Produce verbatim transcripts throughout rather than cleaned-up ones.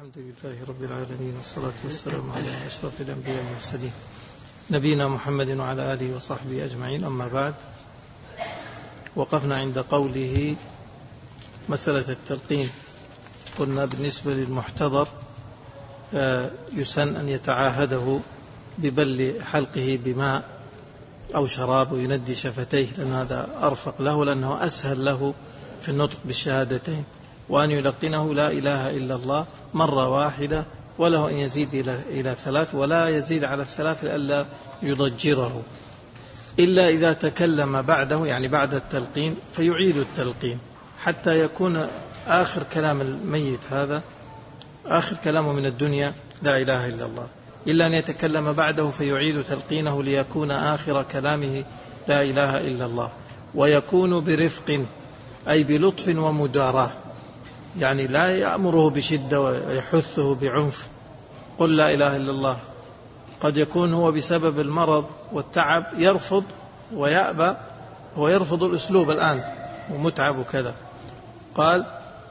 الحمد لله رب العالمين، والصلاة والسلام على أشرف الأنبياء والمرسلين نبينا محمد وعلى آله وصحبه أجمعين. أما بعد، وقفنا عند قوله مسألة التلقين. قلنا بالنسبة للمحتضر يسن أن يتعاهده ببل حلقه بماء أو شراب ويندي شفتيه، لأن هذا أرفق له، لأنه أسهل له في النطق بالشهادتين، وأن يلقنه لا إله إلا الله مرة واحدة، وله أن يزيد إلى إلى ثلاث، ولا يزيد على الثلاث لئلا يضجره، إلا إذا تكلم بعده، يعني بعد التلقين، فيعيد التلقين حتى يكون آخر كلام الميت هذا آخر كلامه من الدنيا لا إله إلا الله، إلا أن يتكلم بعده فيعيد تلقينه ليكون آخر كلامه لا إله إلا الله، ويكون برفق أي بلطف ومداراة، يعني لا يأمره بشدة ويحثه بعنف. قل لا إله إلا الله، قد يكون هو بسبب المرض والتعب يرفض ويأبى ويرفض الأسلوب الآن ومتعب وكذا. قال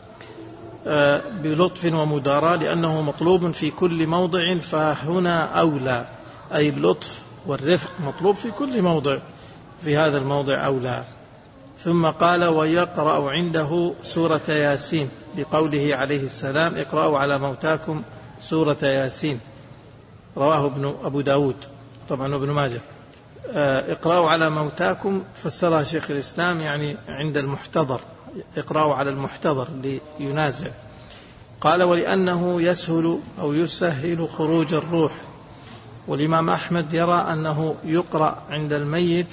آه بلطف ومداراة لأنه مطلوب في كل موضع، فهنا أولى، أي اللطف والرفق مطلوب في كل موضع، في هذا الموضع أولى. ثم قال ويقرأ عنده سورة ياسين، لقوله عليه السلام اقرأوا على موتاكم سورة ياسين، رواه ابن أبو داود طبعا ابن ماجه. اقرأوا على موتاكم فسرها شيخ الإسلام يعني عند المحتضر، اقرأوا على المحتضر لينازع. قال ولأنه يسهل أو يسهل خروج الروح، والإمام أحمد يرى أنه يقرأ عند الميت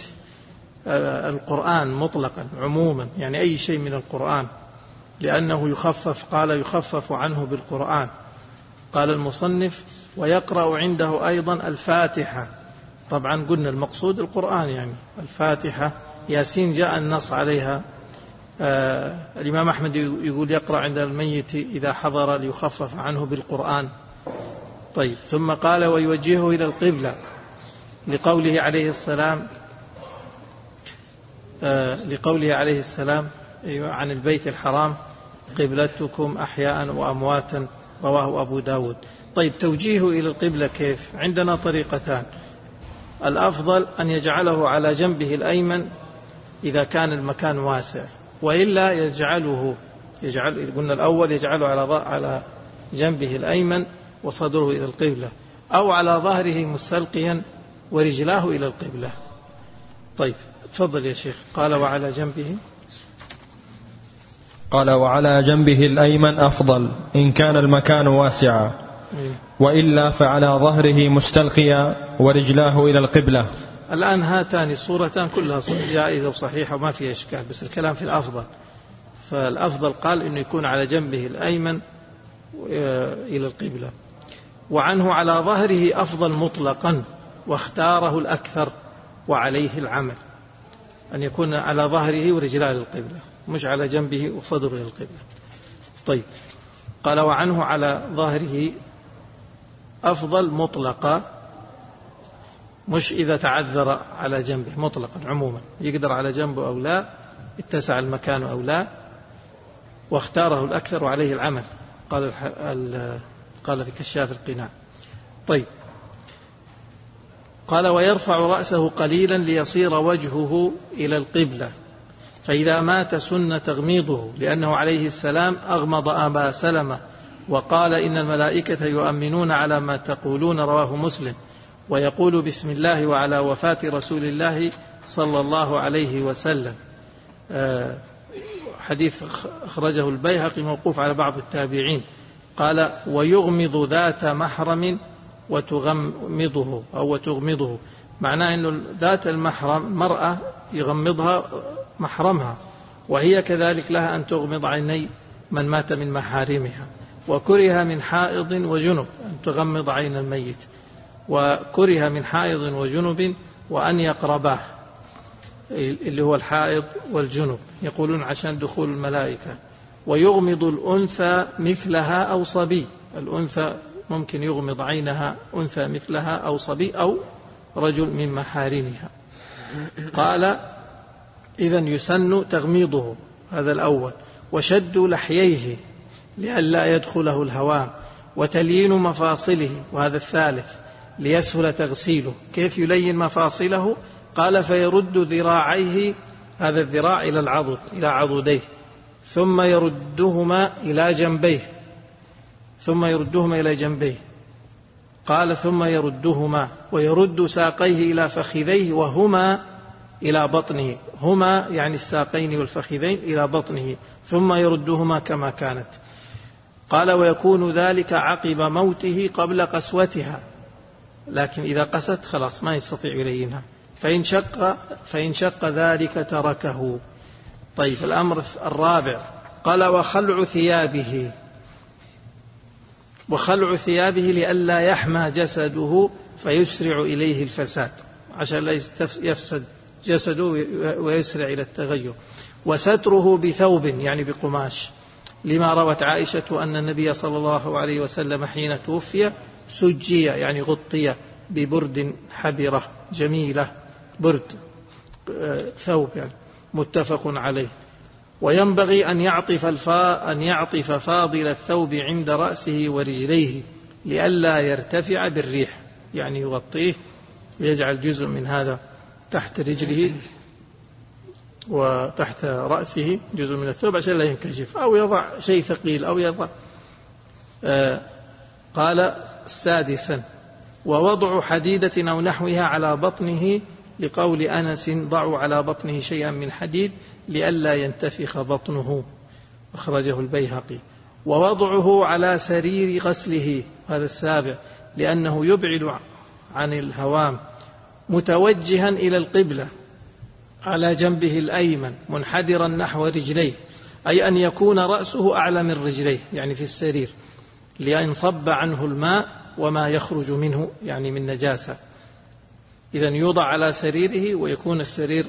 القرآن مطلقا عموما، يعني أي شيء من القرآن، لأنه يخفف، قال يخفف عنه بالقرآن. قال المصنف ويقرأ عنده أيضا الفاتحة، طبعا قلنا المقصود القرآن، يعني الفاتحة. ياسين جاء النص عليها، آه الإمام أحمد يقول يقرأ عند الميت إذا حضر ليخفف عنه بالقرآن. طيب، ثم قال ويوجهه إلى القبلة، لقوله عليه السلام آه لقوله عليه السلام عن البيت الحرام قبلتكم أحياء وأمواتا، رواه أبو داود. طيب، توجيهه إلى القبلة كيف؟ عندنا طريقتان. الأفضل أن يجعله على جنبه الأيمن إذا كان المكان واسع، وإلا يجعله يجعل قلنا الأول يجعله على على جنبه الأيمن وصدره إلى القبلة، أو على ظهره مستلقيا ورجلاه إلى القبلة. طيب، تفضل يا شيخ. قال وعلى جنبه قال وعلى جنبه الأيمن أفضل إن كان المكان واسعا، وإلا فعلى ظهره مستلقيا ورجلاه إلى القبلة. الآن هاتان الصورتان كلها جائزة وصحيحة وما فيها إشكال، بس الكلام في الأفضل. فالأفضل قال إنه يكون على جنبه الأيمن إلى القبلة، وعنه على ظهره أفضل مطلقا، واختاره الأكثر وعليه العمل، أن يكون على ظهره ورجلاه للقبلة، مش على جنبه وصدره للقبلة. طيب، قال وعنه على ظهره أفضل مطلقا، مش إذا تعذر على جنبه، مطلقا عموما، يقدر على جنبه أو لا، اتسع المكان أو لا، واختاره الأكثر وعليه العمل. قال قال في كشاف القناع. طيب، قال ويرفع رأسه قليلا ليصير وجهه إلى القبلة، فإذا مات سن تغميضه، لأنه عليه السلام أغمض أبا سلمة وقال إن الملائكة يؤمنون على ما تقولون، رواه مسلم، ويقول بسم الله وعلى وفاة رسول الله صلى الله عليه وسلم. حديث أخرجه البيهقي موقوف على بعض التابعين. قال ويغمض ذات محرم وتغمضه أو وتغمضه، معناه أنه ذات المحرم مرأة يغمضها محرمها، وهي كذلك لها أن تغمض عيني من مات من محارمها. وكره من حائض وجنب أن تغمض عين الميت، وكره من حائض وجنب وأن يقرباه، اللي هو الحائض والجنب، يقولون عشان دخول الملائكة. ويغمض الأنثى مثلها أو صبي، الأنثى ممكن يغمض عينها أنثى مثلها أو صبي أو رجل من محارمها. قال إذن يسن تغميضه، هذا الأول. وشد لحييه لئلا يدخله الهوام، وتليين مفاصله، وهذا الثالث ليسهل تغسيله. كيف يلين مفاصله؟ قال فيرد ذراعيه، هذا الذراع إلى العضد إلى عضديه، ثم يردهما إلى جنبيه ثم يردهما إلى جنبيه قال ثم يردهما ويرد ساقيه إلى فخذيه وهما إلى بطنه، هما يعني الساقين والفخذين إلى بطنه، ثم يردهما كما كانت. قال ويكون ذلك عقب موته قبل قسوتها، لكن إذا قست خلاص ما يستطيع يلينها، فإن شق, فإن شق ذلك تركه. طيب الأمر الرابع قال وخلع ثيابه، وخلع ثيابه لئلا يحمى جسده فيسرع إليه الفساد، عشان لا يفسد جسده ويسرع إلى التغير. وستره بثوب يعني بقماش، لما روت عائشة أن النبي صلى الله عليه وسلم حين توفي سجي يعني غطي ببرد حبرة جميلة، برد ثوب يعني، متفق عليه. وينبغي أن يعطف, الفا أن يعطف فاضل الثوب عند رأسه ورجليه لئلا يرتفع بالريح، يعني يغطيه ويجعل جزء من هذا تحت رجله وتحت رأسه جزء من الثوب عشان لا ينكشف، أو يضع شيء ثقيل أو يضع آه قال سادسا ووضع حديدة أو نحوها على بطنه، لقول أنس ضعوا على بطنه شيئا من حديد لئلا ينتفخ بطنه، أخرجه البيهقي. ووضعه على سرير غسله، هذا السابع، لأنه يبعد عن الهوام، متوجها إلى القبلة على جنبه الأيمن منحدرا نحو رجليه، أي أن يكون رأسه أعلى من رجليه يعني في السرير، لأن صب عنه الماء وما يخرج منه يعني من نجاسة. إذن يوضع على سريره ويكون السرير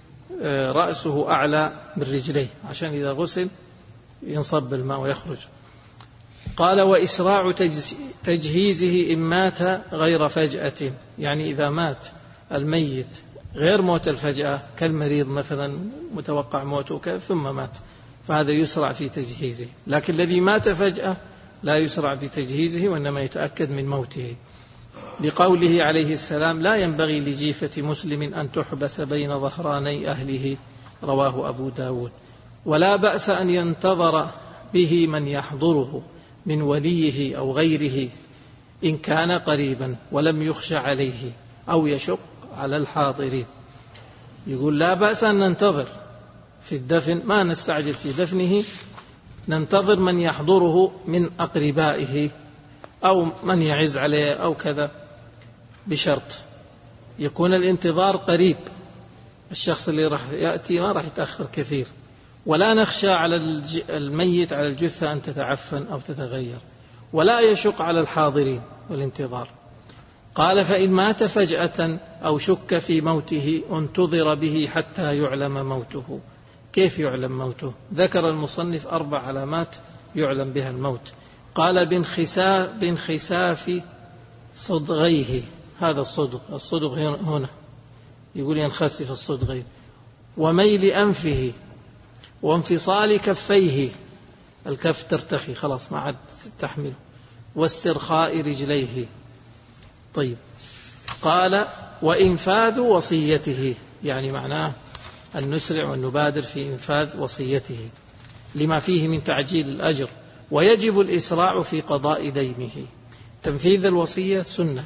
رأسه أعلى من رجليه عشان إذا غسل ينصب الماء ويخرج. قال وإسراع تجهيزه إن مات غير فجأة، يعني إذا مات الميت غير موت الفجأة كالمريض مثلا متوقع موته كذا ثم مات، فهذا يسرع في تجهيزه، لكن الذي مات فجأة لا يسرع في تجهيزه وإنما يتأكد من موته، لقوله عليه السلام لا ينبغي لجيفة مسلم أن تحبس بين ظهراني أهله، رواه أبو داود. ولا بأس أن ينتظر به من يحضره من وليه أو غيره إن كان قريبا ولم يخشى عليه أو يشق على الحاضرين. يقول لا بأس أن ننتظر في الدفن، ما نستعجل في دفنه، ننتظر من يحضره من أقربائه أو من يعز عليه أو كذا، بشرط يكون الانتظار قريب، الشخص اللي راح يأتي ما راح يتأخر كثير، ولا نخشى على الميت على الجثة أن تتعفن أو تتغير، ولا يشق على الحاضرين والانتظار. قال فإن مات فجأة أو شك في موته انتظر به حتى يعلم موته. كيف يعلم موته؟ ذكر المصنف أربع علامات يعلم بها الموت. قال بانخساف, بانخساف صدغيه، هذا الصدغ، الصدغ هنا يقول ينخسف الصدغين، وميل أنفه، وانفصال كفيه، الكف ترتخي خلاص ما عاد تحمله، واسترخاء رجليه. طيب قال وإنفاذ وصيته، يعني معناه أن نسرع ونبادر في إنفاذ وصيته لما فيه من تعجيل الأجر، ويجب الإسراع في قضاء دينه. تنفيذ الوصية سنة،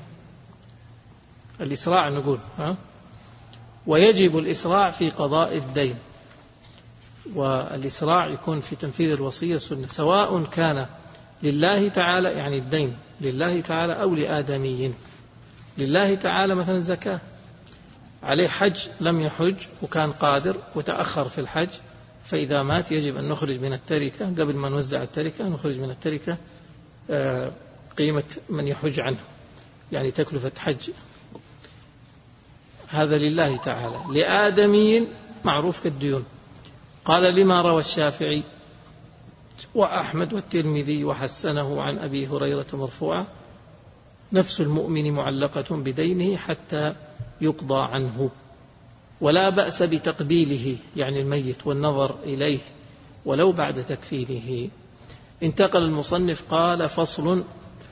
الإسراع نقول ها؟ ويجب الإسراع في قضاء الدين، والإسراع يكون في تنفيذ الوصية سنة، سواء كان لله تعالى يعني الدين لله تعالى أو لآدمي. لله تعالى مثلا زكاة، عليه حج لم يحج وكان قادر وتأخر في الحج، فإذا مات يجب أن نخرج من التركة قبل ما نوزع التركة، نخرج من التركة قيمة من يحج عنه، يعني تكلفة حج، هذا لله تعالى. لآدمي معروف كالديون. قال لما روى الشافعي وأحمد والترمذي وحسنه عن أبي هريرة مرفوعة نفس المؤمن معلقة بدينه حتى يقضى عنه، ولا بأس بتقبيله يعني الميت والنظر إليه ولو بعد تكفينه. انتقل المصنف قال فصل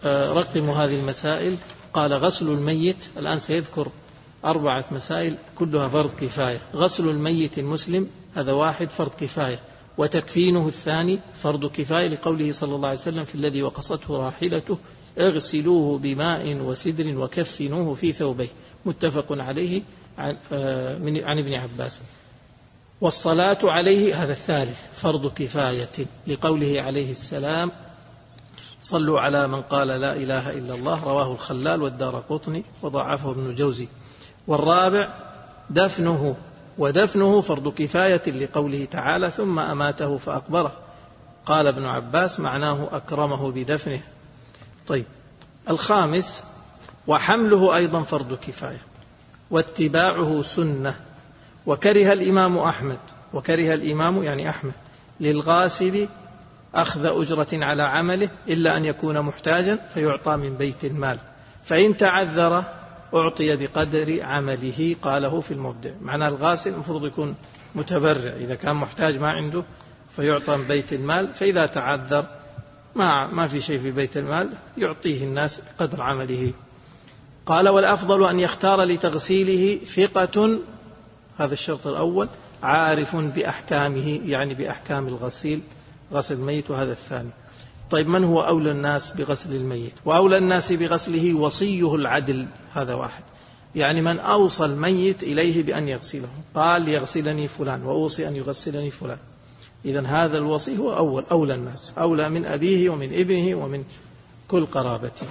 رقموا هذه المسائل. قال غسل الميت، الآن سيذكر أربعة مسائل كلها فرض كفاية. غسل الميت المسلم هذا واحد فرض كفاية، وتكفينه الثاني فرض كفاية لقوله صلى الله عليه وسلم في الذي وقصته راحلته اغسلوه بماء وسدر وكفنوه في ثوبيه، متفق عليه عن, عن ابن عباس. والصلاة عليه هذا الثالث فرض كفاية لقوله عليه السلام صلوا على من قال لا إله إلا الله، رواه الخلال والدارقطني وضعفه ابن جوزي. والرابع دفنه، ودفنه فرض كفاية لقوله تعالى ثم أماته فأقبره، قال ابن عباس معناه أكرمه بدفنه. طيب الخامس وحمله أيضا فرض كفاية، واتباعه سنة. وكره الإمام أحمد، وكره الإمام يعني أحمد للغاسل أخذ أجرة على عمله إلا أن يكون محتاجا فيعطى من بيت المال، فإن تعذر أعطي بقدر عمله، قاله في المبدع. معنى الغاسل المفروض يكون متبرع، إذا كان محتاج ما عنده فيعطى من بيت المال، فإذا تعذر ما, ما في شيء في بيت المال يعطيه الناس بقدر عمله. قال والأفضل أن يختار لتغسيله ثقة، هذا الشرط الأول، عارف بأحكامه يعني بأحكام الغسيل غسل الميت، وهذا الثاني. طيب من هو أولى الناس بغسل الميت؟ وأولى الناس بغسله وصيه العدل، هذا واحد، يعني من أوصى الميت إليه بأن يغسله، قال يغسلني فلان وأوصي أن يغسلني فلان، إذن هذا الوصي هو أول أولى الناس، أولى من أبيه ومن ابنه ومن كل قرابته.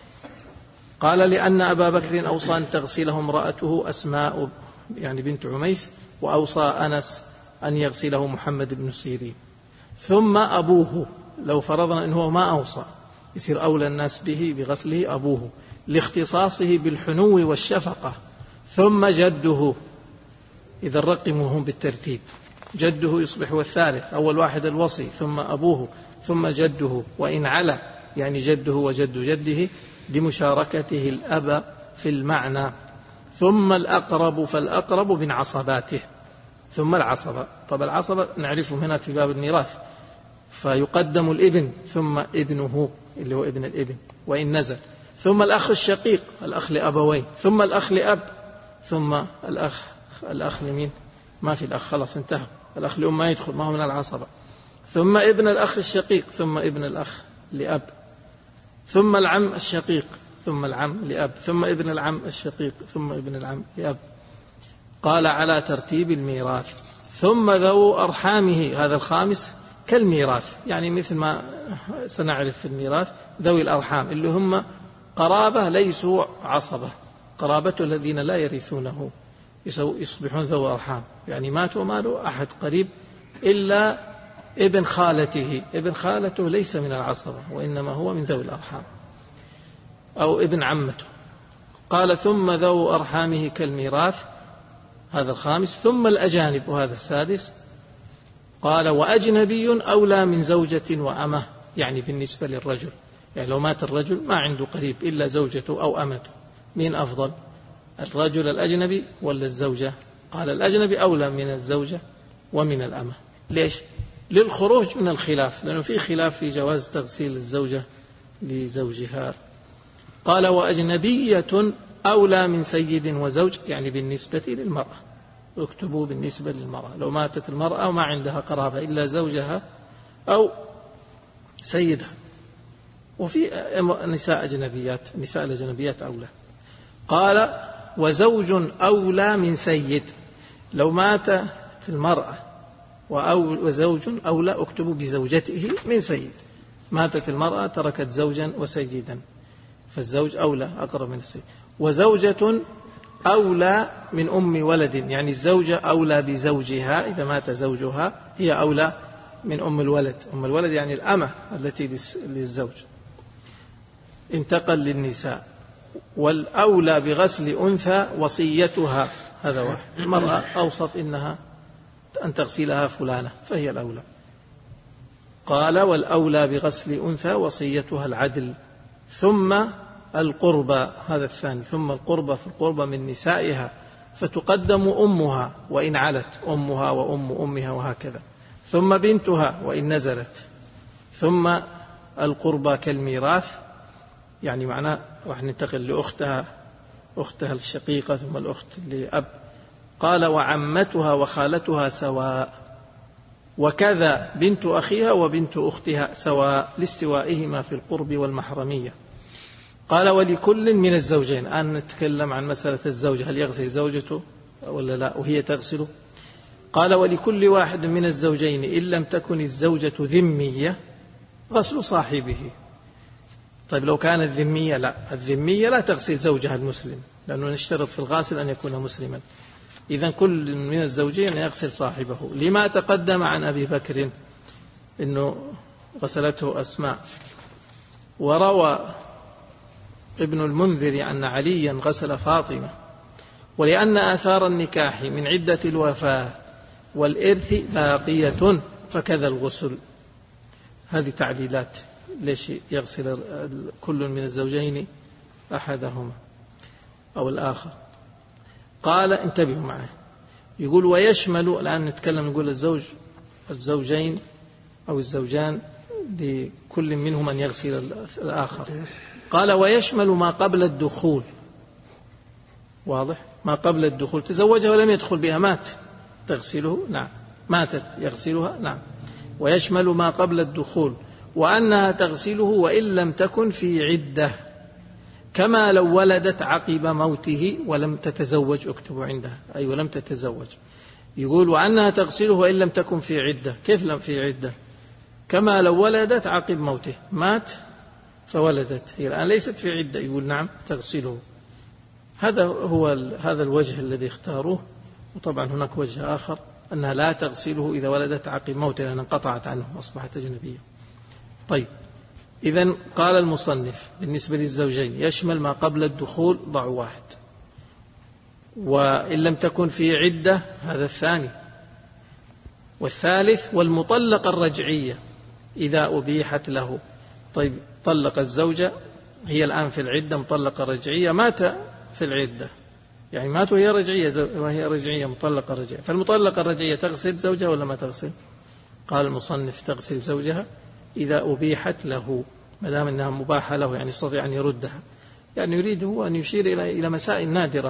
قال لأن أبا بكر أوصى أن تغسله امرأته أسماء يعني بنت عميس، وأوصى أنس أن يغسله محمد بن سيرين، ثم أبوه، لو فرضنا أنه ما أوصى يصير أولى الناس به بغسله أبوه لاختصاصه بالحنو والشفقة، ثم جده، إذا رقموهم بالترتيب، جده يصبح هو الثالث، أول واحد الوصي ثم أبوه ثم جده، وإن علا يعني جده وجد جده لمشاركته الأب في المعنى، ثم الأقرب فالأقرب من عصباته، ثم العصبة. طب العصبة نعرفه هنا في باب الميراث، فيقدم الابن ثم ابنه اللي هو ابن الابن وإن نزل، ثم الأخ الشقيق الأخ لأبوين، ثم الأخ لأب، ثم الأخ الأخ لمين؟ ما في الأخ خلاص انتهى، الأخ لأم ما يدخل، ما هو من العصبة، ثم ابن الأخ الشقيق، ثم ابن الأخ لأب، ثم العم الشقيق، ثم العم لأب، ثم ابن العم الشقيق، ثم ابن العم لأب. قال على ترتيب الميراث. ثم ذو أرحامه، هذا الخامس كالميراث، يعني مثل ما سنعرف في الميراث ذوي الأرحام اللي هم قرابة ليسوا عصبة، قرابته الذين لا يرثونه يصبحون ذو أرحام، يعني مات وماله أحد قريب إلا ابن خالته، ابن خالته ليس من العصبة وإنما هو من ذوي الأرحام، أو ابن عمته. قال ثم ذو أرحامه كالميراث، هذا الخامس. ثم الأجانب، وهذا السادس. قال وأجنبي أولى من زوجة وأمه، يعني بالنسبة للرجل، يعني لو مات الرجل ما عنده قريب إلا زوجته أو أمته، مين أفضل، الرجل الأجنبي ولا الزوجة؟ قال الأجنبي أولى من الزوجة ومن الأمة. ليش؟ للخروج من الخلاف، لأنه في خلاف في جواز تغسيل الزوجة لزوجها. قال وأجنبية أولى من سيد وزوج، يعني بالنسبة للمرأة، اكتبوا بالنسبة للمرأة، لو ماتت المرأة وما عندها قرابة إلا زوجها أو سيدها. وفي نساء أجنبيات، نساء الأجنبيات أولى. قال وزوج أولى من سيد، لو مات في المرأة وزوج أولى اكتبوا بزوجته من سيد، ماتت المرأة تركت زوجا وسيدا، فالزوج أولى أقرب من السيد. وزوجة أولى من أم ولد، يعني الزوجة أولى بزوجها، إذا مات زوجها هي أولى من أم الولد، أم الولد يعني الأمة التي للزوج. انتقل للنساء. والأولى بغسل أنثى وصيتها، هذا واحد، المرأة أوسط إنها أن تغسلها فلانة فهي الأولى. قال والأولى بغسل أنثى وصيتها العدل. ثم القربى، هذا الثاني، ثم القربى، في القربى من نسائها فتقدم أمها وإن علت، أمها وأم أمها وهكذا، ثم بنتها وإن نزلت، ثم القربى كالميراث. يعني معناه راح ننتقل لأختها أختها الشقيقة ثم الأخت لأب. قال وعمتها وخالتها سواء، وكذا بنت أخيها وبنت أختها سواء لاستوائهما في القرب والمحرمية. قال ولكل من الزوجين، الآن نتكلم عن مسألة الزوجة، هل يغسل زوجته ولا لا وهي تغسله. قال ولكل واحد من الزوجين إن لم تكن الزوجة ذمية غسل صاحبه. طيب لو كانت ذمية لا، الذمية لا تغسل زوجها المسلم، لأنه نشترط في الغاسل أن يكون مسلما. إذن كل من الزوجين يغسل صاحبه، لما تقدم عن أبي بكر إنه غسلته أسماء. وروى ابن المنذر أن عليا غسل فاطمة، ولأن آثار النكاح من عدة الوفاة والإرث باقية فكذا الغسل. هذه تعليلات ليش يغسل كل من الزوجين أحدهما أو الآخر. قال انتبهوا معه، يقول ويشمل، الآن نتكلم نقول الزوج الزوجين أو الزوجان لكل منهم أن يغسل الآخر. قال ويشمل ما قبل الدخول، واضح؟ ما قبل الدخول، تزوجها ولم يدخل بها، مات، تغسله؟ نعم. ماتت يغسلها؟ نعم. ويشمل ما قبل الدخول، وأنها تغسله وإن لم تكن في عدة، كما لو ولدت عقب موته ولم تتزوج. اكتبوا عندها أي ولم تتزوج. يقول وأنها تغسله وإن لم تكن في عدة. كيف لم في عدة؟ كما لو ولدت عقب موته، مات فولدت، هي الآن ليست في عدة. يقول نعم تغسله. هذا هو هذا الوجه الذي اختاروه. وطبعا هناك وجه آخر أنها لا تغسله إذا ولدت عقب موته لأن انقطعت عنه وأصبحت أجنبية. طيب إذن قال المصنف بالنسبة للزوجين يشمل ما قبل الدخول، ضعوا واحد، وإن لم تكن في عدة هذا الثاني، والثالث والمطلقة الرجعية إذا أبيحت له. طيب طلق الزوجة، هي الآن في العدة مطلقة رجعية، مات في العدة، يعني مات وهي رجعية وهي رجعية مطلقة رجعية، فالمطلقة الرجعية تغسل زوجها ولا ما تغسل؟ قال المصنف تغسل زوجها إذا أبيحت له، ما دام أنها مباحة له، يعني يستطيع أن يردها. يعني يريد هو أن يشير إلى إلى مسائل نادرة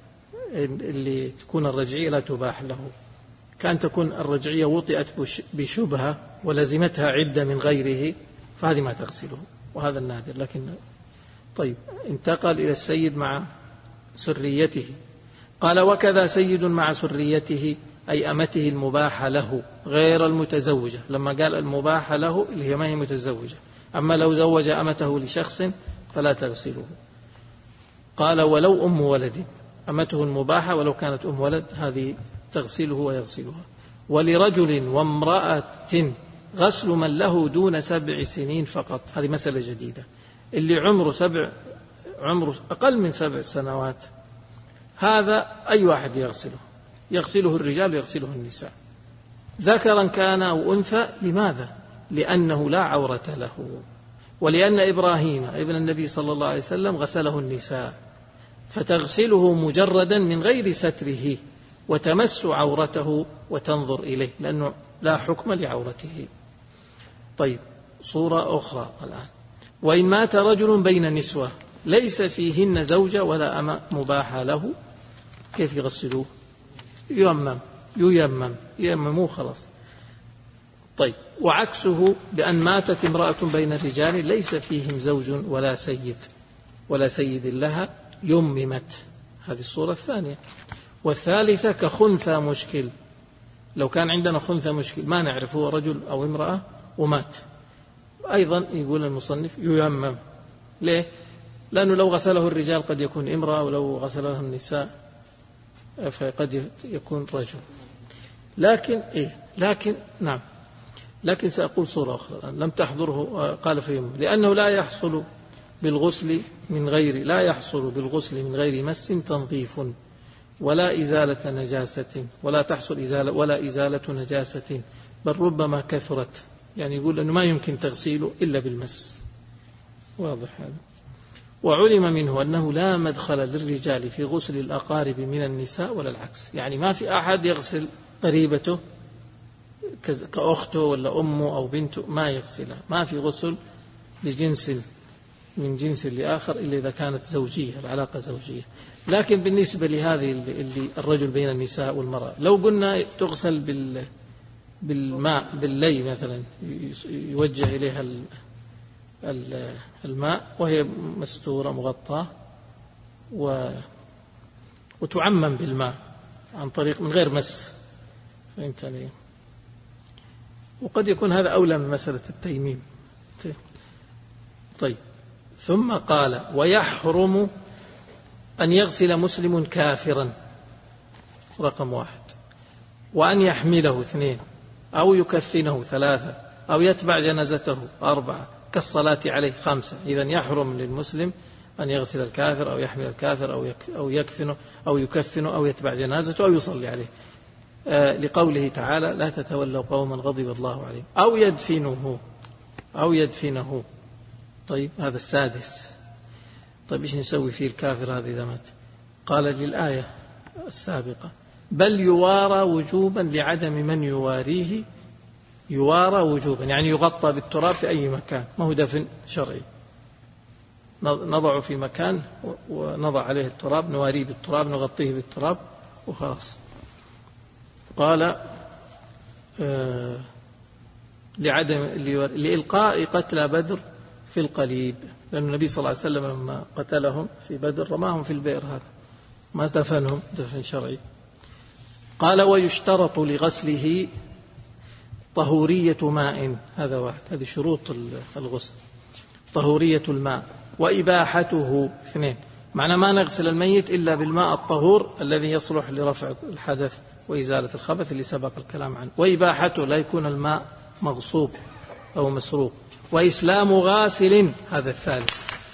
اللي تكون الرجعية لا تباح له. كان تكون الرجعية وطئت بشبهة ولزمتها عدة من غيره فهذه ما تغسله، وهذا النادر. لكن طيب انتقل إلى السيد مع سريته. قال وكذا سيد مع سريته أي أمته المباحة له غير المتزوجة. لما قال المباحة له اللي هي ما هي متزوجة، أما لو زوج أمته لشخص فلا تغسله. قال ولو أم ولد، أمته المباحة ولو كانت أم ولد هذه تغسله ويغسلها. ولرجل وامرأة غسل من له دون سبع سنين فقط. هذه مسألة جديدة. اللي عمره سبع عمره أقل من سبع سنوات هذا أي واحد يغسله، يغسله الرجال ويغسله النساء، ذكرا كان أو أنثى. لماذا؟ لأنه لا عورة له، ولأن إبراهيم ابن النبي صلى الله عليه وسلم غسله النساء، فتغسله مجردا من غير ستره وتمس عورته وتنظر إليه، لأنه لا حكم لعورته. طيب صورة أخرى الآن، وإن مات رجل بين نسوة ليس فيهن زوجة ولا أمة مباحة له، كيف يغسلوه؟ ييمم ييمم ييمموه خلاص. طيب وعكسه بأن ماتت امرأة بين الرجال ليس فيهم زوج ولا سيد ولا سيد لها يممت. هذه الصورة الثانية. والثالثة كخنثى مشكل، لو كان عندنا خنثى مشكل ما نعرف هو رجل أو امرأة ومات، أيضا يقول المصنف ييمم. ليه؟ لأنه لو غسله الرجال قد يكون امرأة، ولو غسله النساء فقد يكون رجل. لكن إيه لكن نعم لكن سأقول صورة أخرى الآن لم تحضره. قال فيهم لأنه لا يحصل بالغسل من غير لا يحصل بالغسل من غير مس تنظيف ولا إزالة نجاسة، ولا تحصل إزالة ولا إزالة نجاسة، بل ربما كثرت. يعني يقول أنه ما يمكن تغسيله إلا بالمس. واضح هذا. وعلم منه أنه لا مدخل للرجال في غسل الأقارب من النساء ولا العكس. يعني ما في أحد يغسل قريبته كأخته ولا أمه أو بنته، ما يغسلها. ما في غسل لجنس من جنس لآخر إلا إذا كانت زوجية، العلاقة زوجية. لكن بالنسبة لهذه اللي الرجل بين النساء والمرأة، لو قلنا تغسل بال بالماء باللي مثلا، يوجه إليها الماء وهي مستورة مغطاة وتعمم بالماء عن طريق من غير مس، فهمت علي؟ وقد يكون هذا أولى من مسألة التيميم. طيب، ثم قال ويحرم أن يغسل مسلم كافرا، رقم واحد، وأن يحمله اثنين، أو يكفنه ثلاثة، أو يتبع جنازته أربعة، كالصلاة عليه خمسة. إذن يحرم للمسلم أن يغسل الكافر أو يحمل الكافر أو يكفنه أو يكفنه أو يتبع جنازته أو يصلي عليه، آه لقوله تعالى لا تتولوا قوما غضب الله عليهم، أو يدفنه أو يدفنه. طيب، هذا السادس. طيب، إيش نسوي فيه الكافر هذا إذا مات؟ قال للآية السابقة بل يوارى وجوبا لعدم من يواريه، يوارى وجوبا يعني يغطى بالتراب في أي مكان، ما هو دفن شرعي، نضعه في مكان ونضع عليه التراب، نواريه بالتراب، نغطيه بالتراب وخلاص. قال آه لعدم لإلقاء قتلى بدر في القليب، لأن النبي صلى الله عليه وسلم لما قتلهم في بدر رماهم في البئر، هذا ما دفنهم دفن شرعي. قال ويشترط لغسله طهورية ماء، هذا واحد، هذه شروط الغسل، طهورية الماء، وإباحته اثنين، معنى ما نغسل الميت إلا بالماء الطهور الذي يصلح لرفع الحدث وإزالة الخبث اللي سبق الكلام عنه، وإباحته لا يكون الماء مغصوب أو مسروق، وإسلام غاسل، هذا الثالث.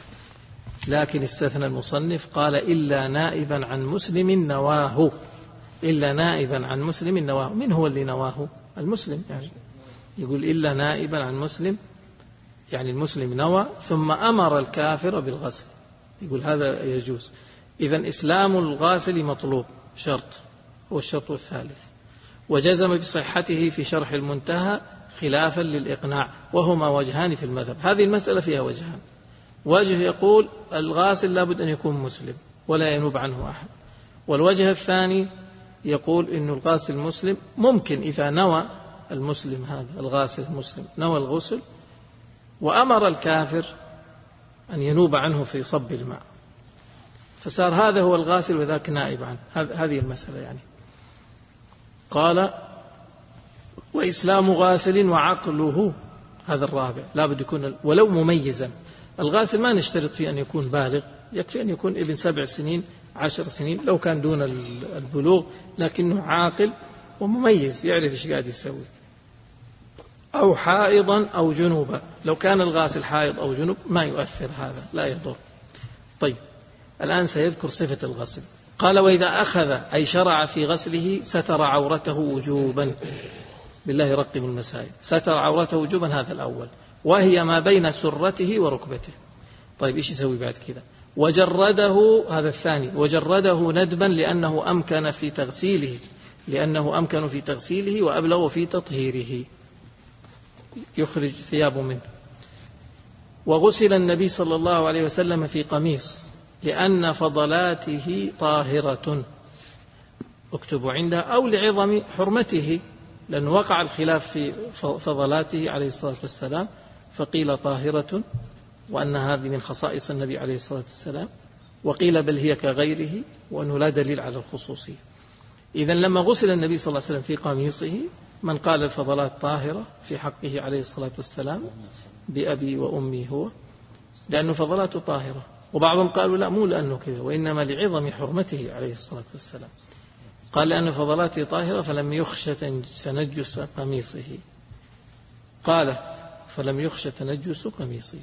لكن استثنى المصنف قال إلا نائبا عن مسلم نواه، إلا نائبا عن مسلم نواه. من هو اللي نواه؟ المسلم، يعني يقول إلا نائبا عن مسلم، يعني المسلم نوى ثم أمر الكافر بالغسل، يقول هذا يجوز. إذن إسلام الغاسل مطلوب، شرط، هو الشرط الثالث. وجزم بصحته في شرح المنتهى خلافا للإقناع، وهما وجهان في المذهب. هذه المسألة فيها وجهان، وجه يقول الغاسل لابد أن يكون مسلم ولا ينوب عنه أحد، والوجه الثاني يقول إن الغاسل مسلم، ممكن إذا نوى المسلم هذا الغاسل المسلم نوى الغسل وأمر الكافر أن ينوب عنه في صب الماء، فصار هذا هو الغاسل وذاك نائب عنه. هذه المسألة يعني. قال وإسلام غاسل وعقله، هذا الرابع، لابد يكون ولو مميزا. الغاسل ما نشترط فيه أن يكون بالغ، يكفي أن يكون ابن سبع سنين عشر سنين، لو كان دون البلوغ لكنه عاقل ومميز يعرف إيش قاعد يسوي. أو حائضا أو جنوبا، لو كان الغاسل حائض أو جنوب ما يؤثر، هذا لا يضر. طيب، الآن سيذكر صفة الغسل. قال وإذا أخذ أي شرع في غسله ستر عورته وجوبا، بالله رقم المسائل، ستر عورته وجوبا، هذا الأول، وهي ما بين سرته وركبته. طيب، إيش يسوي بعد كذا؟ وجرده، هذا الثاني، وجرده ندبا لأنه أمكن في تغسيله، لأنه أمكن في تغسيله وأبلغ في تطهيره، يخرج ثيابه منه. وغسل النبي صلى الله عليه وسلم في قميص لأن فضلاته طاهرة، اكتبوا عندها، أو لعظم حرمته، لأن وقع الخلاف في فضلاته عليه الصلاة والسلام، فقيل طاهرة وأن هذه من خصائص النبي عليه الصلاة والسلام، وقيل بل هي كغيره وأنه لا دليل على الخصوصية. إذن لما غسل النبي صلى الله عليه وسلم في قميصه، من قال الفضلات طاهرة في حقه عليه الصلاة والسلام بأبي وأمي هو، لأنه فضلاته طاهرة. وبعضهم قالوا لا، مو لأنه كذا، وإنما لعظم حرمته عليه الصلاة والسلام، قال لأن فضلاته طاهرة فلم يخش تنجس قميصه، قال فلم يخش تنجس قميصه.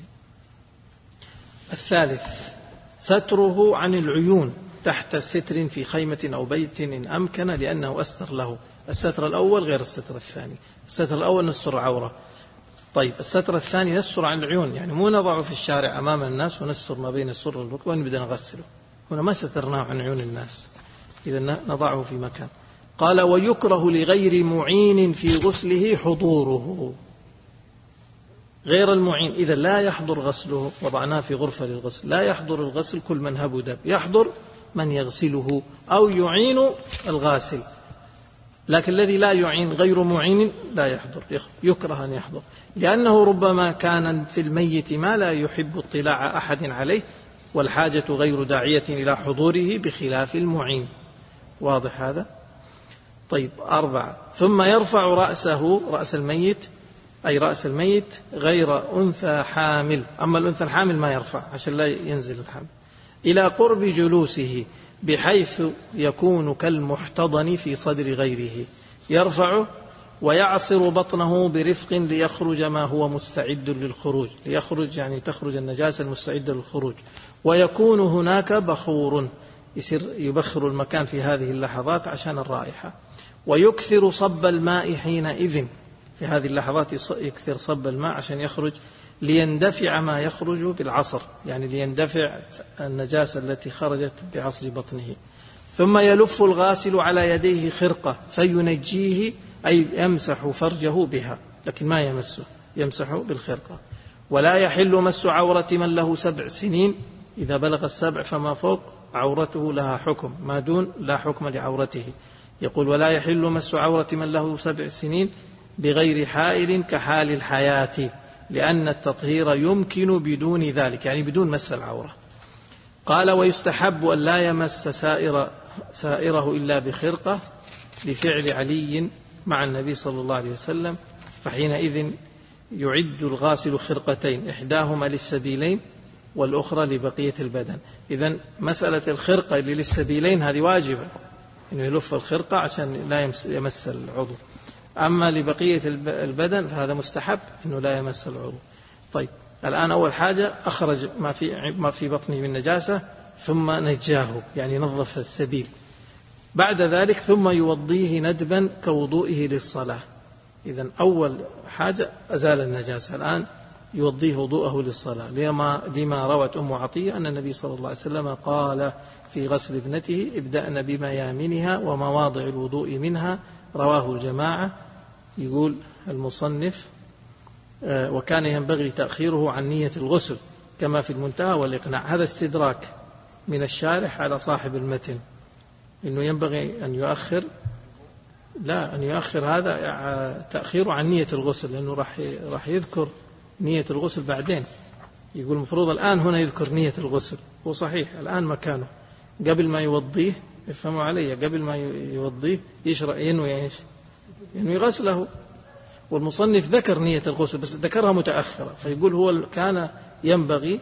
الثالث ستره عن العيون تحت ستر في خيمة أو بيت إن أمكن، لأنه أستر له. الستر الأول غير الستر الثاني، الستر الأول نستر عورة، طيب الستر الثاني نستر عن العيون، يعني مو نضعه في الشارع أمام الناس ونستر ما بين السر والركبة ونبدأ نغسله، هنا ما سترناه عن عيون الناس، إذا نضعه في مكان. قال ويكره لغير معين في غسله حضوره، غير المعين إذا لا يحضر غسله، وضعناه في غرفة للغسل، لا يحضر الغسل كل من هب ودب، يحضر من يغسله أو يعين الغاسل، لكن الذي لا يعين غير معين لا يحضر، يكره أن يحضر، لأنه ربما كان في الميت ما لا يحب اطلاع أحد عليه، والحاجة غير داعية إلى حضوره بخلاف المعين. واضح هذا؟ طيب. أربعة، ثم يرفع رأسه، رأس الميت أي رأس الميت غير أنثى حامل، أما الأنثى الحامل ما يرفع عشان لا ينزل الحمل، إلى قرب جلوسه بحيث يكون كالمحتضن في صدر غيره، يرفعه ويعصر بطنه برفق ليخرج ما هو مستعد للخروج، ليخرج يعني تخرج النجاسة المستعدة للخروج، ويكون هناك بخور، يصير يبخر المكان في هذه اللحظات عشان الرائحة، ويكثر صب الماء حينئذ، في هذه اللحظات يكثر صب الماء عشان يخرج، ليندفع ما يخرج بالعصر، يعني ليندفع النجاسة التي خرجت بعصر بطنه. ثم يلف الغاسل على يديه خرقة فينجيه، أي يمسح فرجه بها، لكن ما يمسه، يمسح بالخرقة. ولا يحل مس عورة من له سبع سنين، إذا بلغ السبع فما فوق عورته لها حكم، ما دون لا حكم لعورته. يقول ولا يحل مس عورة من له سبع سنين بغير حائل كحال الحياة، لأن التطهير يمكن بدون ذلك، يعني بدون مس العورة. قال ويستحب أن لا يمس سائر سائره إلا بخرقة، لفعل علي مع النبي صلى الله عليه وسلم، فحينئذ يعد الغاسل خرقتين، إحداهما للسبيلين والأخرى لبقية البدن. إذن مسألة الخرقة اللي للسبيلين هذه واجبة، إنه يلف الخرقة عشان لا يمس العضو، أما لبقية البدن فهذا مستحب إنه لا يمس العضو. طيب، الآن أول حاجة أخرج ما في ما في بطنه من نجاسة، ثم نجاه يعني نظف السبيل. بعد ذلك ثم يوضيه ندبا كوضوئه للصلاة. إذن أول حاجة أزال النجاسة، الآن يوضيه وضوءه للصلاة، لما, لما روت أم عطية أن النبي صلى الله عليه وسلم قال في غسل ابنته ابدأن بميامنها ومواضع الوضوء منها، رواه الجماعة. يقول المصنف وكان ينبغي تأخيره عن نية الغسل كما في المنتهى والإقناع. هذا استدراك من الشارح على صاحب المتن، إنه ينبغي أن يؤخر، لا أن يؤخر هذا تأخيره عن نية الغسل، لأنه راح راح يذكر نية الغسل بعدين. يقول المفروض الآن هنا يذكر نية الغسل، هو صحيح الآن مكانه، قبل ما يوضيه، افهموا علي، قبل ما يوضيه يشرع ينوي ايش؟ ينوي غسله. والمصنف ذكر نية الغسل بس ذكرها متأخرة، فيقول هو كان ينبغي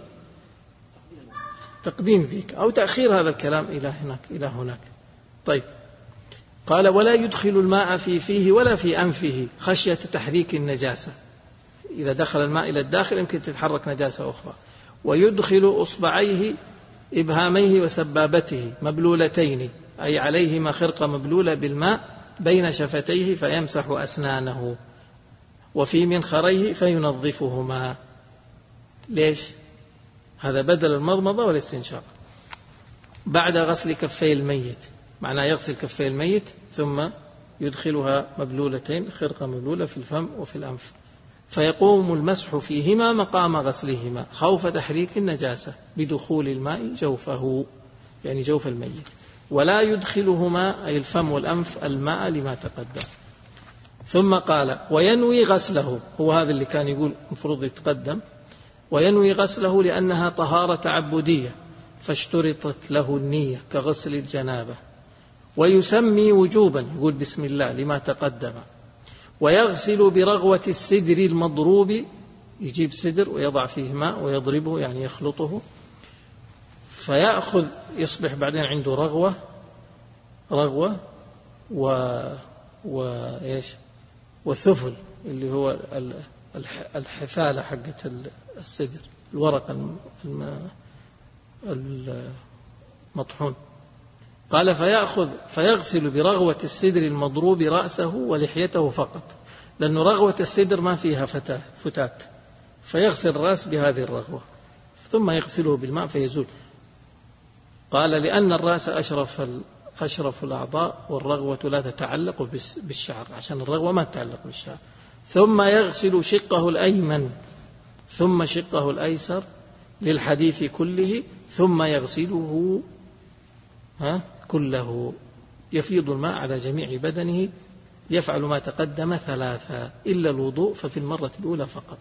تقديم ذيك أو تأخير هذا الكلام إلى هناك إلى هناك. طيب، قال ولا يدخل الماء في فيه ولا في أنفه خشية تحريك النجاسة، إذا دخل الماء إلى الداخل يمكن تتحرك نجاسة أخرى. ويدخل أصبعيه إبهاميه وسبابته مبلولتين، أي عليهما خرقة مبلولة بالماء بين شفتيه فيمسح أسنانه، وفي منخريه فينظفهما. ليش؟ هذا بدل المضمضة والاستنشاق. بعد غسل كفي الميت، معناه يغسل كفي الميت ثم يدخلها مبلولتين، خرقة مبلولة في الفم وفي الأنف، فيقوم المسح فيهما مقام غسلهما خوف تحريك النجاسة بدخول الماء جوفه، يعني جوف الميت. ولا يدخلهما أي الفم والأنف الماء لما تقدم. ثم قال وينوي غسله، هو هذا اللي كان يقول مفروض يتقدم، وينوي غسله لأنها طهارة تعبدية فاشترطت له النية كغسل الجنابة. ويسمي وجوبا، يقول بسم الله لما تقدم. ويغسل برغوة السدر المضروب، يجيب سدر ويضع فيه ماء ويضربه يعني يخلطه، فيأخذ يصبح بعدين عنده رغوة رغوة و وإيش وثفل اللي هو الحثالة حقة السدر، الورق المطحون. قال فيأخذ فيغسل برغوة السدر المضروب رأسه ولحيته فقط، لأن رغوة السدر ما فيها فتات، فيغسل الرأس بهذه الرغوة ثم يغسله بالماء فيزول. قال لأن الرأس أشرف أشرف الأعضاء والرغوة لا تتعلق بالشعر، عشان الرغوة ما تتعلق بالشعر. ثم يغسل شقه الأيمن ثم شقه الأيسر للحديث كله ثم يغسله ها كله، يفيض الماء على جميع بدنه، يفعل ما تقدم ثلاثة إلا الوضوء ففي المرة الأولى فقط.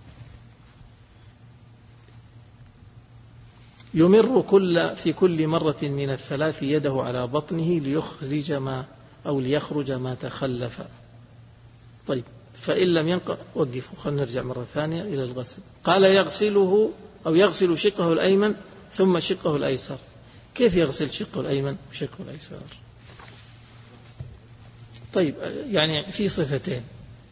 يمر كل في كل مرة من الثلاث يده على بطنه ليخرج ما أو ليخرج ما تخلف. طيب، فإن لم ينقع وقفوا، خلينا نرجع مرة ثانية إلى الغسل. قال يغسله أو يغسل شقه الأيمن ثم شقه الأيسر. كيف يغسل شقه الأيمن وشقه الأيسر؟ طيب، يعني في صفتين.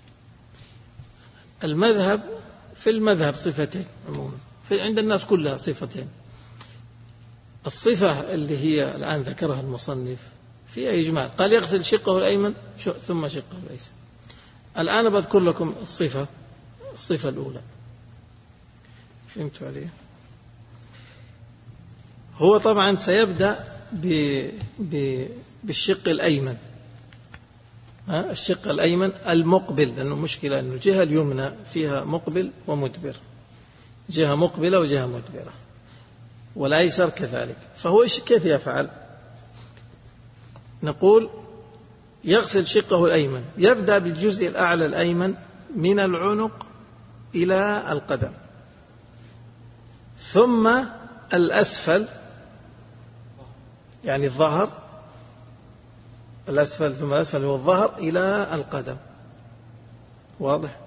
المذهب في المذهب صفتين عموما، في عند الناس كلها صفتين. الصفة اللي هي الآن ذكرها المصنف فيها إجمال، قال يغسل شقه الأيمن ثم شقه الأيسر. الآن بذكر لكم الصفة الصفة الأولى. فهمتوا عليه؟ هو طبعا سيبدأ ب... ب... بالشق الأيمن، ها؟ الشق الأيمن المقبل، لأنه مشكلة أنه الجهة اليمنى فيها مقبل ومدبر، جهة مقبلة وجهة مدبرة، والأيسر كذلك. فهو كيف يفعل؟ نقول يغسل شقه الأيمن، يبدأ بالجزء الأعلى الأيمن من العنق إلى القدم، ثم الأسفل يعني الظهر، الأسفل ثم الأسفل هو الظهر إلى القدم، واضح؟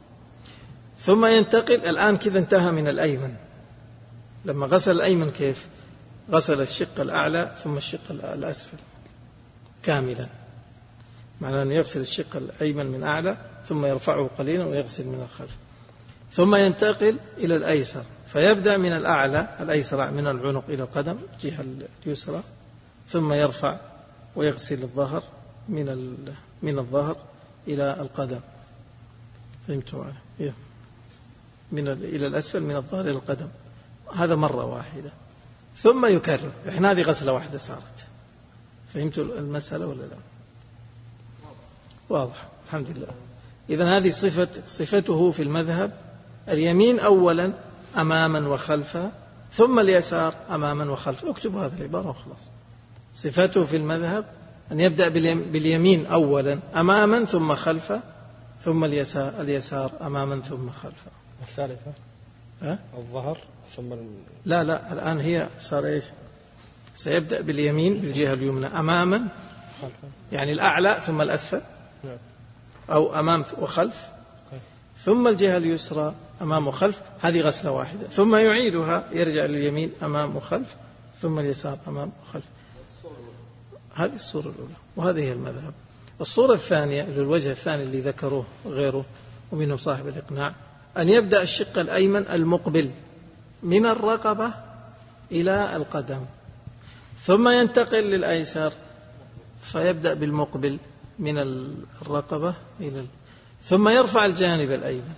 ثم ينتقل. الآن كذا انتهى من الأيمن. لما غسل الأيمن كيف؟ غسل الشق الأعلى ثم الشق الأسفل كاملا، معناه أنه يغسل الشق الأيمن من أعلى ثم يرفعه قليلا ويغسل من الخلف، ثم ينتقل إلى الأيسر، فيبدأ من الأعلى الأيسر من العنق إلى القدم الجهة اليسرى، ثم يرفع ويغسل الظهر من من الظهر إلى القدم. فهمتوا؟ من إلى الأسفل من الظهر إلى القدم، هذا مرة واحدة، ثم يكرر. إحنا هذه غسلة واحدة صارت. فهمتوا المسألة ولا لا؟ واضح، الحمد لله. إذن هذه صفة صفته في المذهب: اليمين أولا أماما وخلفا، ثم اليسار أماما وخلفا. اكتبوا هذه العبارة وخلاص. صفته في المذهب أن يبدأ باليمين أولا أماما ثم خلفا، ثم اليسار اليسار أماما ثم خلفا. الثالثة أه؟ الظهر ثم ال... لا لا الآن هي صار إيش؟ سيبدأ باليمين بالجهة اليمنى أماما خلفا، يعني الأعلى ثم الأسفل، أو أمام وخلف، ثم الجهة اليسرى أمام وخلف. هذه غسلة واحدة، ثم يعيدها، يرجع لليمين أمام وخلف، ثم اليسار أمام وخلف. هذه الصورة الأولى، وهذه هي المذهب. الصورة الثانية اللي الوجه الثاني اللي ذكروه غيره ومنهم صاحب الإقناع، أن يبدأ الشق الأيمن المقبل من الرقبة إلى القدم، ثم ينتقل للأيسر فيبدأ بالمقبل من الرقبة إلى ال... ثم يرفع الجانب الأيمن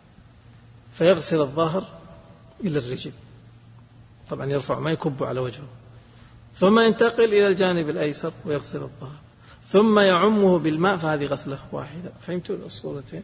فيغسل الظهر إلى الرجل، طبعا يرفع ما يكب على وجهه، ثم ينتقل إلى الجانب الأيسر ويغسل الظهر، ثم يعمه بالماء. فهذه غسلة واحدة. فهمتوا الصورتين؟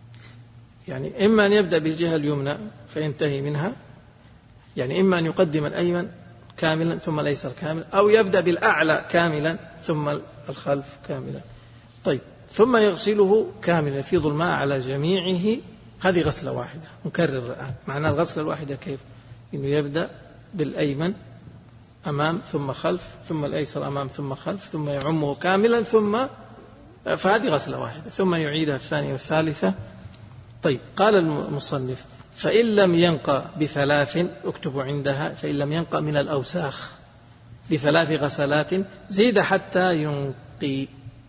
يعني إما أن يبدأ بالجهة اليمنى فينتهي منها، يعني إما أن يقدم الأيمن كاملا ثم الأيسر كاملا، أو يبدأ بالأعلى كاملا ثم الخلف كاملا. طيب، ثم يغسله كاملا، يفيض الماء على جميعه. هذه غسلة واحدة. نكرر الآن معنى الغسلة الواحدة كيف؟ إنه يبدأ بالأيمن أمام ثم خلف، ثم الأيسر أمام ثم خلف، ثم يعمه كاملا، ثم فهذه غسلة واحدة، ثم يعيدها الثانية والثالثة. طيب، قال المصنف: فإن لم ينقى بثلاث، اكتبوا عندها: فإن لم ينقى من الأوساخ بثلاث غسلات زيد حتى ينقي،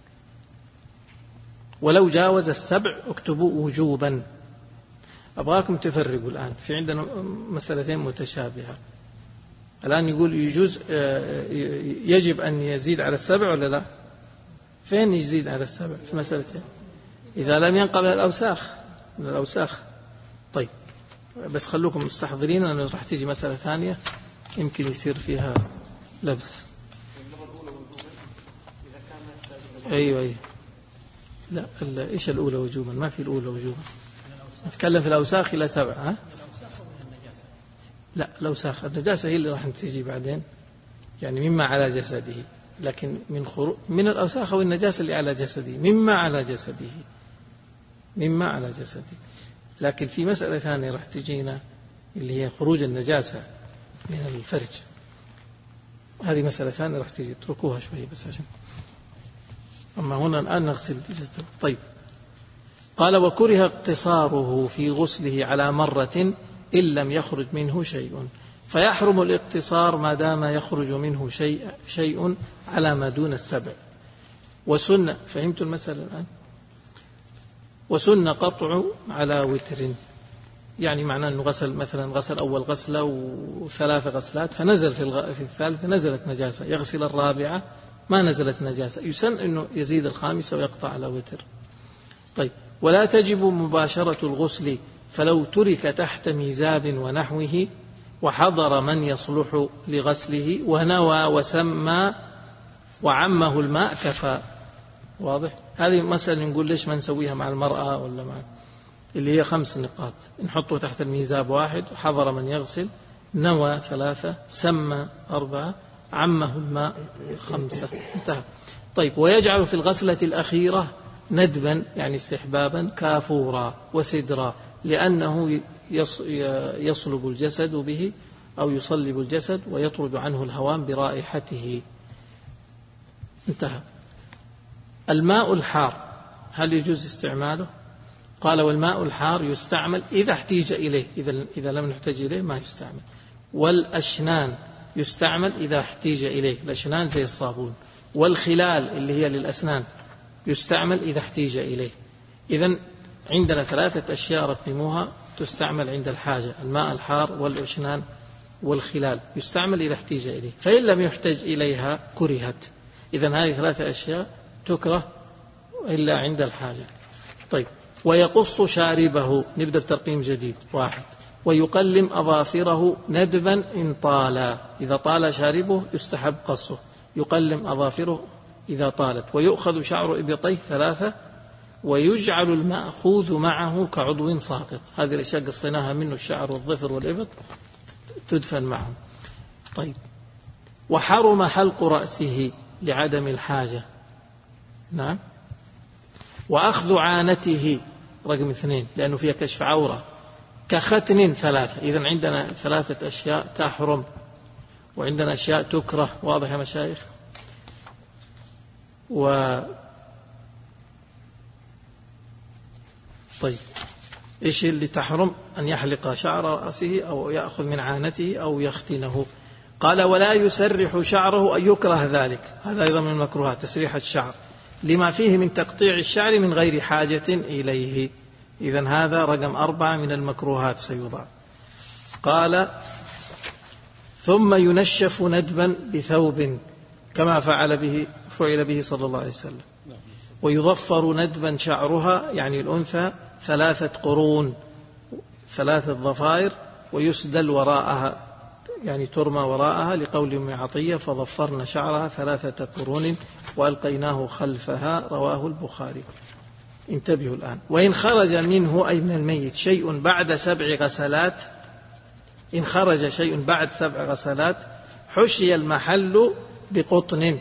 ولو جاوز السبع اكتبوا وجوبا. أبغاكم تفرقوا الآن، في عندنا مسألتين متشابهة. الآن يقول يجوز يجب أن يزيد على السبع ولا لا؟ فين يزيد على السبع في مسألتين؟ إذا لم ينقى من الأوساخ من الأوساخ طيب، بس خلوكم مستحضرين أنه راح تيجي مسألة ثانية يمكن يصير فيها لبس. أيوة أيوة لا إيش الأولى وجوبا؟ ما في الأولى وجوبا، نتكلم في الأوساخ إلى سبعة. ها؟ لا الأوساخ النجاسة هي اللي راح تيجي بعدين، يعني مما على جسده، لكن من خروج من الأوساخ أو النجاسة اللي على جسده، مما على جسده مما على جسده. لكن في مسألة ثانية راح تجينا اللي هي خروج النجاسة من الفرج، هذه مسألة ثانية راح تيجي، اتركوها شوية بس عشان أما هنا الآن نغسل جسده. طيب قال وكره اقتصاره في غسله على مرة إن لم يخرج منه شيء، فيحرم الاقتصار ما دام يخرج منه شيء, شيء على ما دون السبع. وسنة، فهمت المسألة الآن؟ وسنة قطع على وتر، يعني معناه أنه غسل مثلا غسل أول غسلة وثلاث غسلات فنزل في, في الثالثة نزلت نجاسة، يغسل الرابعة ما نزلت نجاسة، يسن أنه يزيد الخامسة ويقطع على وتر. طيب ولا تجب مباشرة الغسل، فلو ترك تحت ميزاب ونحوه وحضر من يصلح لغسله ونوى وسمى وعمه الماء كفى. واضح؟ هذه مسألة نقول ليش ما نسويها مع المرأة ولا مع اللي هي خمس نقاط، نحطه تحت الميزاب واحد، حضر من يغسل، نوى ثلاثة، سمى أربعة، عمه الماء خمسة، انتهى. طيب ويجعل في الغسلة الأخيرة ندبا يعني استحبابا كافورا وسدرا، لأنه يصلب الجسد به أو يصلب الجسد ويطرد عنه الهوام برائحته، انتهى. الماء الحار هل يجوز استعماله؟ قال والماء الحار يستعمل إذا احتيج إليه، إذا, إذا لم نحتاج إليه ما يستعمل. والأشنان يستعمل إذا احتيج إليه، الأشنان زي الصابون. والخلال اللي هي للأسنان يستعمل إذا احتيج إليه. إذن عندنا ثلاثة أشياء رقموها تستعمل عند الحاجة، الماء الحار والأشنان والخلال، يستعمل إذا احتيج إليه، فإن لم يحتج إليها كرهت. إذن هذه ثلاثة أشياء تكره إلا عند الحاجة. طيب ويقص شاربه، نبدأ بترقيم جديد. واحد ويقلم أظافره ندبا إن طال، إذا طال شاربه يستحب قصه، يقلم أظافره إذا طالت. ويؤخذ شعر إبطيه ثلاثة، ويجعل المأخوذ معه كعضو ساقط، هذه الأشياء قصيناها منه الشعر والظفر والإبط تدفن معه. طيب وحرم حلق رأسه لعدم الحاجة، نعم. وأخذ عانته رقم اثنين لأنه فيها كشف عورة، كختن ثلاثة. إذن عندنا ثلاثة أشياء تحرم وعندنا أشياء تكره، واضح يا مشايخ؟ و طيب إيش اللي تحرم؟ أن يحلق شعر رأسه أو يأخذ من عانته أو يختنه. قال ولا يسرح شعره أن يكره ذلك، هذا أيضا من المكروهات تسريح الشعر، لما فيه من تقطيع الشعر من غير حاجة إليه. إذن هذا رقم أربعة من المكروهات سيوضع. قال ثم ينشف ندبا بثوب كما فعل به فعل به صلى الله عليه وسلم. ويضفر ندبا شعرها يعني الأنثى ثلاثة قرون، ثلاثة ضفائر، ويسدل وراءها يعني ترمى وراءها، لقول أم عطية فضفرنا شعرها ثلاثة قرون وألقيناه خلفها، رواه البخاري. انتبهوا الآن. وإن خرج منه أي من الميت شيء بعد سبع غسلات، إن خرج شيء بعد سبع غسلات حشي المحل بقطن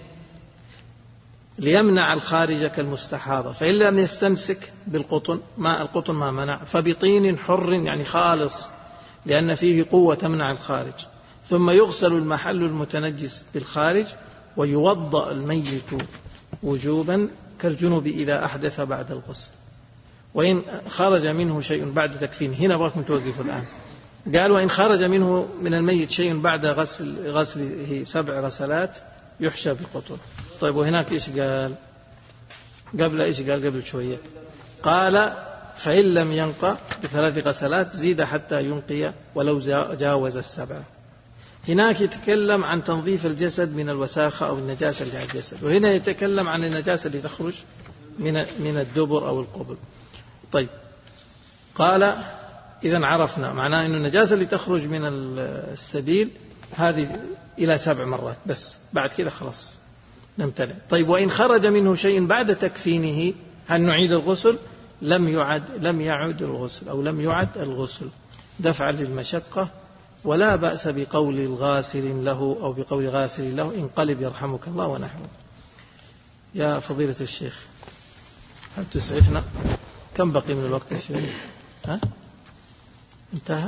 ليمنع الخارج كالمستحاضة، فإن لم يستمسك بالقطن ما القطن ما منع، فبطين حر يعني خالص لأن فيه قوة تمنع الخارج. ثم يغسل المحل المتنجس بالخارج، ويوضأ الميت وجوبا كالجنوب إذا أحدث بعد الغسل. وإن خرج منه شيء بعد تكفين، هنا براكم توقفوا الآن. قال وإن خرج منه من الميت شيء بعد غسل غسله سبع غسلات يحشى بقطن. طيب وهناك إيش قال قبل؟ إيش قال قبل شوية؟ قال فإن لم ينقى بثلاث غسلات زيد حتى ينقي ولو جاوز السبعة. هناك يتكلم عن تنظيف الجسد من الوساخة أو النجاسة اللي على الجسد، وهنا يتكلم عن النجاسة اللي تخرج من من الدبر أو القبل. طيب قال إذن عرفنا معناه أن النجاسة اللي تخرج من السبيل هذه إلى سبع مرات بس، بعد كذا خلاص نمتنع. طيب وإن خرج منه شيء بعد تكفينه هل نعيد الغسل؟ لم يعد لم يعد الغسل أو لم يعد الغسل دفعا للمشقة ولا بأس بقول الغاسل له أو بقول غاسل له انقلب يرحمك الله ونحوه. يا فضيلة الشيخ، هل تسعفنا؟ كم بقي من الوقت يا شيخ؟ ها؟ انتهى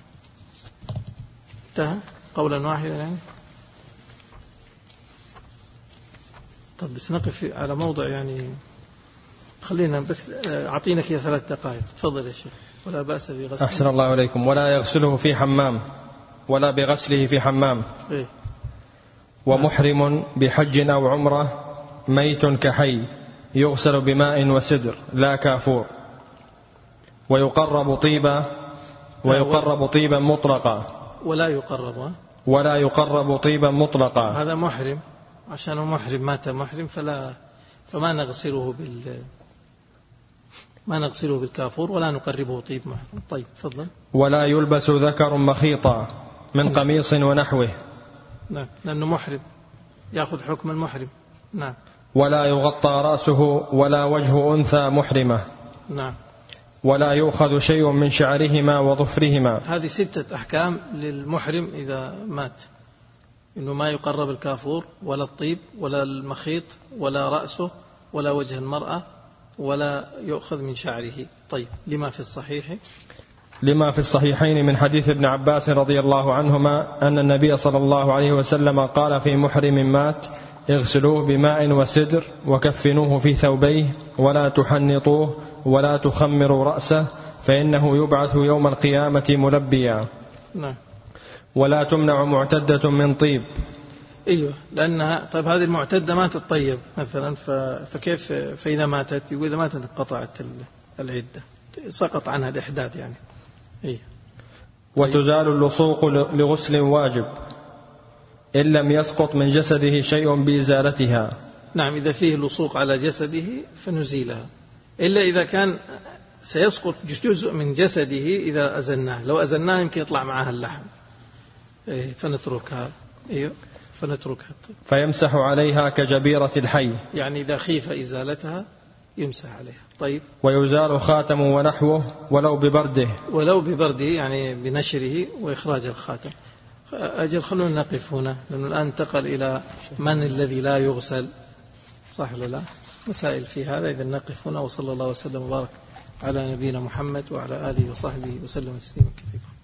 انتهى قولا واحدا يعني. طب بس نقف على موضع يعني، خلينا بس أعطينا كذا ثلاث دقائق. تفضل يا شيخ. ولا بأس بغسله. أحسن الله إليكم. ولا يغسله في حمام ولا بغسله في حمام. إيه؟ ومحرم بحج أو عمرة ميت كحي يغسل بماء وسدر لا كافور، ويقرب طيبا ويقرب طيبا مطلقا. ولا يقرب ولا يقرب طيبا مطلقا. هذا محرم، عشان محرم مات محرم فلا فما نغسله بال ما نغسله بالكافور ولا نقربه طيب محرم. طيب تفضل. ولا يلبس ذكر مخيطا من قميص ونحوه. نعم، لأنه محرم يأخذ حكم المحرم. نعم. ولا يغطى رأسه ولا وجه أنثى محرمة. نعم. ولا يؤخذ شيء من شعرهما وظفرهما. هذه ستة أحكام للمحرم إذا مات، إنه ما يقرب الكافور ولا الطيب ولا المخيط ولا رأسه ولا وجه المرأة ولا يؤخذ من شعره. طيب، لما في الصحيح لما في الصحيحين من حديث ابن عباس رضي الله عنهما أن النبي صلى الله عليه وسلم قال في محرم مات اغسلوه بماء وسدر وكفنوه في ثوبيه ولا تحنطوه ولا تخمروا رأسه فإنه يبعث يوم القيامة ملبيا. نعم. ولا تمنع معتدة من طيب. ايوه، لانها طيب هذه المعتده ما تطيب مثلا، فكيف فاذا ماتت؟ يقول اذا ماتت انقطعت العده، سقط عنها الاحداث يعني. ايوه. وتزال اللصوق لغسل واجب إن لم يسقط من جسده شيء بإزالتها. نعم، إذا فيه لصوق على جسده فنزيلها، إلا إذا كان سيسقط جزء من جسده إذا أزلناه. لو أزلناه يمكن يطلع معها اللحم، إيه فنتركها. إيه فنتركها. فيمسح عليها كجبيرة الحي، يعني إذا خيف إزالتها يمسح عليها. طيب. ويزال خاتم ونحوه ولو ببرده. ولو ببرده يعني بنشره وإخراج الخاتم. أجل خلونا نقف هنا، لأنه الآن انتقل إلى من الذي لا يغسل، صح ولا لا؟ مسائل في هذا. إذا نقف هنا، وصلى الله وسلم وبارك على نبينا محمد وعلى آله وصحبه وسلم تسليما كثيرا.